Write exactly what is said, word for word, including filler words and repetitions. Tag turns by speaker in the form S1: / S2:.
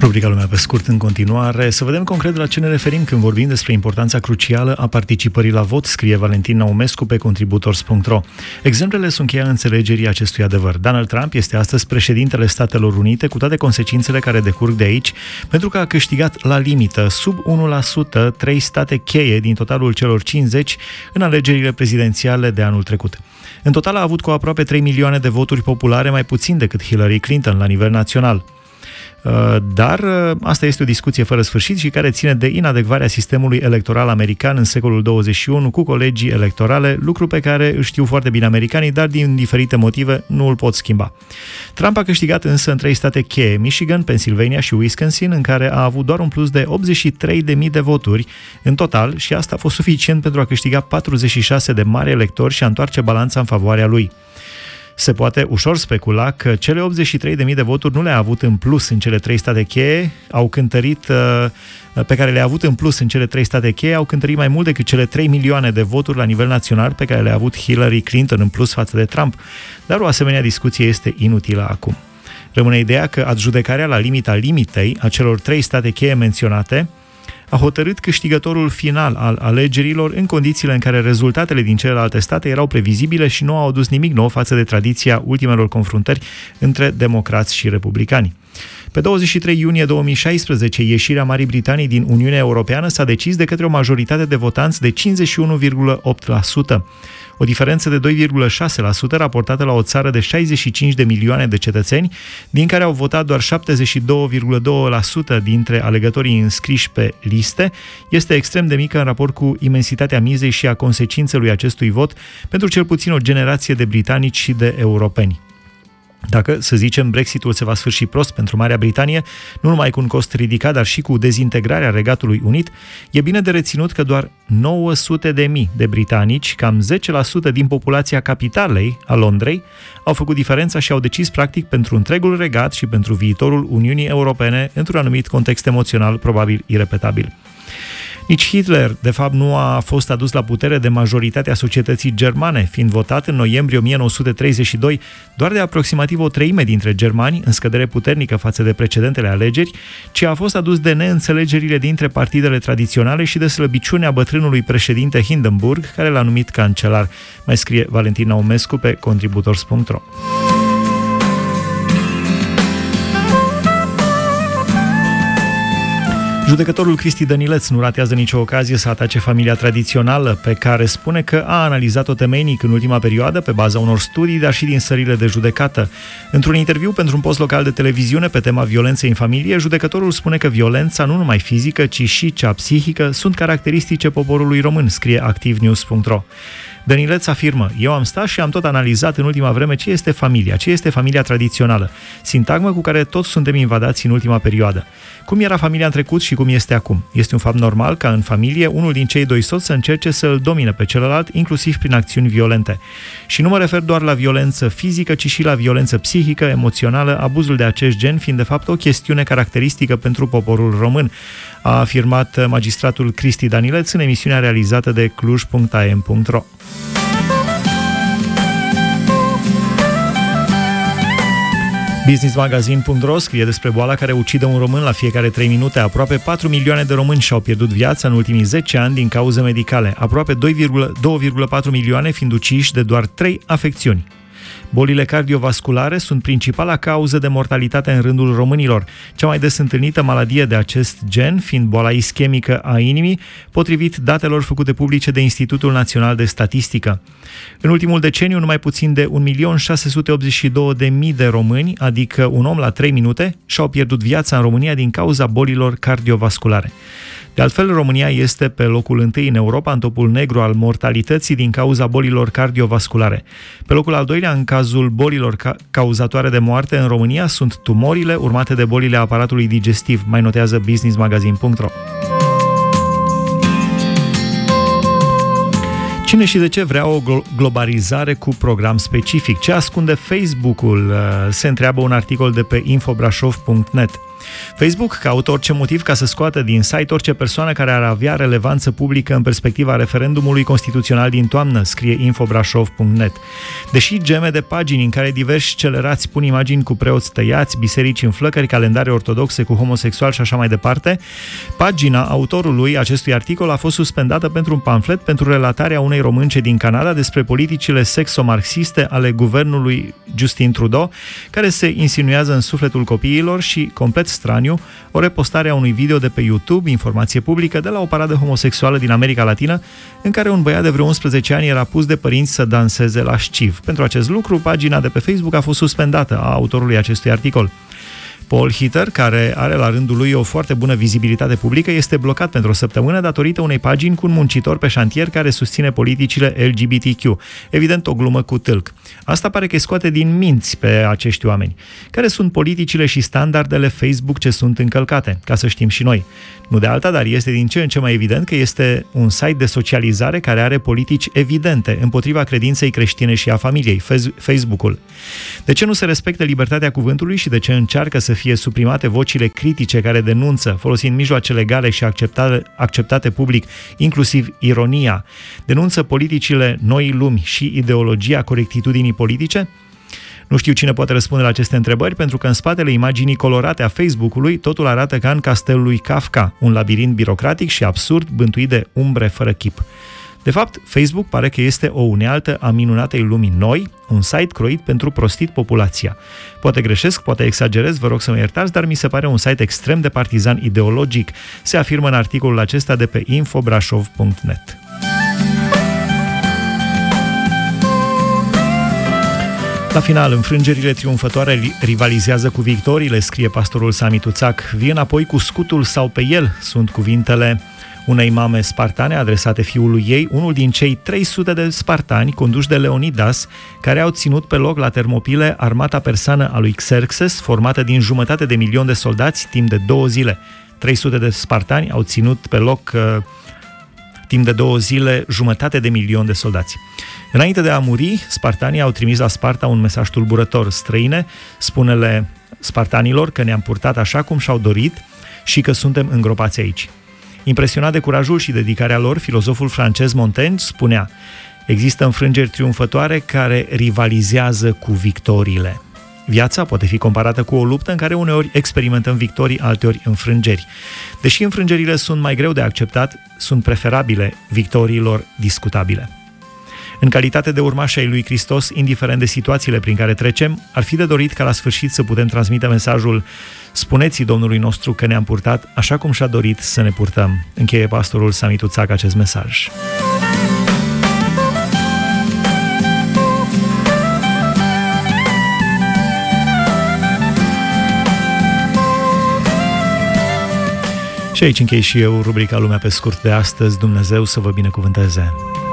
S1: Rubrica Lumea pe scurt în continuare. Să vedem concret la ce ne referim când vorbim despre importanța crucială a participării la vot, scrie Valentin Naumescu pe contributors punct ro. Exemplele sunt cheia înțelegerii acestui adevăr. Donald Trump este astăzi președintele Statelor Unite, cu toate consecințele care decurg de aici, pentru că a câștigat la limită, sub unu la sută, trei state cheie din totalul celor cincizeci în alegerile prezidențiale de anul trecut. În total a avut cu aproape trei milioane de voturi populare, mai puțin decât Hillary Clinton la nivel național. Dar asta este o discuție fără sfârșit și care ține de inadecvarea sistemului electoral american în secolul douăzeci și unu cu colegii electorale, lucru pe care îl știu foarte bine americanii, dar din diferite motive nu îl pot schimba. Trump a câștigat însă în trei state cheie, Michigan, Pennsylvania și Wisconsin, în care a avut doar un plus de optzeci și trei de mii de voturi în total și asta a fost suficient pentru a câștiga patruzeci și șase de mari electori și a întoarce balanța în favoarea lui. Se poate ușor specula că cele optzeci și trei de mii de voturi nu le-a avut în plus în cele trei state cheie, au cântărit, pe care le-a avut în plus în cele trei state cheie, au cântărit mai mult decât cele trei milioane de voturi la nivel național pe care le-a avut Hillary Clinton în plus față de Trump. Dar o asemenea discuție este inutilă acum. Rămâne ideea că adjudecarea la limita limitei a celor trei state cheie menționate a hotărât câștigătorul final al alegerilor în condițiile în care rezultatele din celelalte state erau previzibile și nu au adus nimic nou față de tradiția ultimelor confruntări între democrați și republicani. Pe douăzeci și trei iunie două mii șaisprezece, ieșirea Marii Britanii din Uniunea Europeană s-a decis de către o majoritate de votanți de cincizeci și unu virgulă opt la sută, o diferență de doi virgulă șase la sută raportată la o țară de șaizeci și cinci de milioane de cetățeni, din care au votat doar șaptezeci și doi virgulă doi la sută dintre alegătorii înscriși pe liste, este extrem de mică în raport cu imensitatea mizei și a consecințelor acestui vot pentru cel puțin o generație de britanici și de europeni. Dacă, să zicem, Brexitul se va sfârși prost pentru Marea Britanie, nu numai cu un cost ridicat, dar și cu dezintegrarea Regatului Unit, e bine de reținut că doar nouă sute de mii de britanici, cam zece la sută din populația capitalei, a Londrei, au făcut diferența și au decis practic pentru întregul regat și pentru viitorul Uniunii Europene într-un anumit context emoțional probabil irepetabil. Nici Hitler, de fapt, nu a fost adus la putere de majoritatea societății germane, fiind votat în noiembrie o mie nouă sute treizeci și doi doar de aproximativ o treime dintre germani, în scădere puternică față de precedentele alegeri, ci a fost adus de neînțelegerile dintre partidele tradiționale și de slăbiciunea bătrânului președinte Hindenburg, care l-a numit cancelar, mai scrie Valentin Naumescu pe contributors punct ro. Judecătorul Cristi Dănileț nu ratează nicio ocazie să atace familia tradițională, pe care spune că a analizat-o temeinic în ultima perioadă pe baza unor studii, dar și din sările de judecată. Într-un interviu pentru un post local de televiziune pe tema violenței în familie, judecătorul spune că violența, nu numai fizică, ci și cea psihică, sunt caracteristice poporului român, scrie activ news punct ro. Dănileț afirmă: eu am stat și am tot analizat în ultima vreme ce este familia, ce este familia tradițională, sintagmă cu care toți suntem invadați în ultima perioadă. Cum era familia în trecut și cum este acum? Este un fapt normal ca în familie unul din cei doi soți să încerce să îl domine pe celălalt, inclusiv prin acțiuni violente. Și nu mă refer doar la violență fizică, ci și la violență psihică, emoțională, abuzul de acest gen fiind de fapt o chestiune caracteristică pentru poporul român, a afirmat magistratul Cristi Dănileț în emisiunea realizată de cluj punct a m punct ro. Business Magazine punct ro scrie despre boala care ucide un român la fiecare trei minute. Aproape patru milioane de români și-au pierdut viața în ultimii zece ani din cauze medicale, aproape doi virgulă patru milioane fiind uciși de doar trei afecțiuni. Bolile cardiovasculare sunt principala cauză de mortalitate în rândul românilor, cea mai des întâlnită maladie de acest gen fiind boala ischemică a inimii, potrivit datelor făcute publice de Institutul Național de Statistică. În ultimul deceniu, numai puțin de un milion șase sute optzeci și două de mii de români, adică un om la trei minute, și-au pierdut viața în România din cauza bolilor cardiovasculare. De altfel, România este pe locul întâi în Europa, în topul negru al mortalității din cauza bolilor cardiovasculare. Pe locul al doilea, în cazul bolilor ca- cauzatoare de moarte în România, sunt tumorile, urmate de bolile aparatului digestiv, mai notează Business Magazine punct ro. Cine și de ce vrea o globalizare cu program specific? Ce ascunde Facebook-ul? Se întreabă un articol de pe infobrașov punct net. Facebook caută orice motiv ca să scoată din site orice persoană care ar avea relevanță publică în perspectiva referendumului constituțional din toamnă, scrie infobrașov punct net. Deși geme de pagini în care diversi celerați pun imagini cu preoți tăiați, biserici în flăcări, calendare ortodoxe cu homosexuali și așa mai departe, pagina autorului acestui articol a fost suspendată pentru un pamflet pentru relatarea unei românce din Canada despre politicile sexomarxiste ale guvernului Justin Trudeau, care se insinuează în sufletul copiilor și, complet straniu, o repostare a unui video de pe YouTube, informație publică, de la o paradă homosexuală din America Latină, în care un băiat de vreo unsprezece ani era pus de părinți să danseze lasciv. Pentru acest lucru, pagina de pe Facebook a fost suspendată a autorului acestui articol. Paul Hitter, care are la rândul lui o foarte bună vizibilitate publică, este blocat pentru o săptămână datorită unei pagini cu un muncitor pe șantier care susține politicile L G B T Q. Evident, o glumă cu tâlc. Asta pare că îi scoate din minți pe acești oameni. Care sunt politicile și standardele Facebook ce sunt încălcate? Ca să știm și noi. Nu de alta, dar este din ce în ce mai evident că este un site de socializare care are politici evidente împotriva credinței creștine și a familiei, Facebook-ul. De ce nu se respectă libertatea cuvântului și de ce încearcă să fie suprimate vocile critice care denunță, folosind mijloace legale și acceptate, acceptate public, inclusiv ironia, denunță politicile noii lumi și ideologia corectitudinii politice? Nu știu cine poate răspunde la aceste întrebări, pentru că în spatele imaginii colorate a Facebook-ului totul arată ca în castelul lui Kafka, un labirint birocratic și absurd bântuit de umbre fără chip. De fapt, Facebook pare că este o unealtă a minunatei lumii noi, un site croit pentru prostit populația. Poate greșesc, poate exagerez, vă rog să mă iertați, dar mi se pare un site extrem de partizan ideologic, se afirmă în articolul acesta de pe infobrașov punct net. La final, înfrângerile triumfătoare rivalizează cu victoriile, scrie pastorul Sami Tuțac. Vii înapoi cu scutul sau pe el, sunt cuvintele unei mame spartane adresate fiului ei, unul din cei trei sute de spartani conduși de Leonidas, care au ținut pe loc la Termopile armata persană a lui Xerxes, formată din jumătate de milion de soldați timp de două zile. trei sute de spartani au ținut pe loc uh, timp de două zile jumătate de milion de soldați. Înainte de a muri, spartanii au trimis la Sparta un mesaj tulburător: străine, spune-le spartanilor că ne-am purtat așa cum și-au dorit și că suntem îngropați aici. Impresionat de curajul și dedicarea lor, filozoful francez Montaigne spunea: există înfrângeri triumfătoare care rivalizează cu victoriile. Viața poate fi comparată cu o luptă în care uneori experimentăm victorii, alteori înfrângeri. Deși înfrângerile sunt mai greu de acceptat, sunt preferabile victoriilor discutabile. În calitate de urmași ai lui Hristos, indiferent de situațiile prin care trecem, ar fi de dorit ca la sfârșit să putem transmite mesajul: spuneți Domnului nostru că ne-am purtat așa cum și-a dorit să ne purtăm. Încheie pastorul Sami Tuțac acest mesaj. Și aici închei și eu rubrica Lumea pe scurt de astăzi. Dumnezeu să vă binecuvânteze!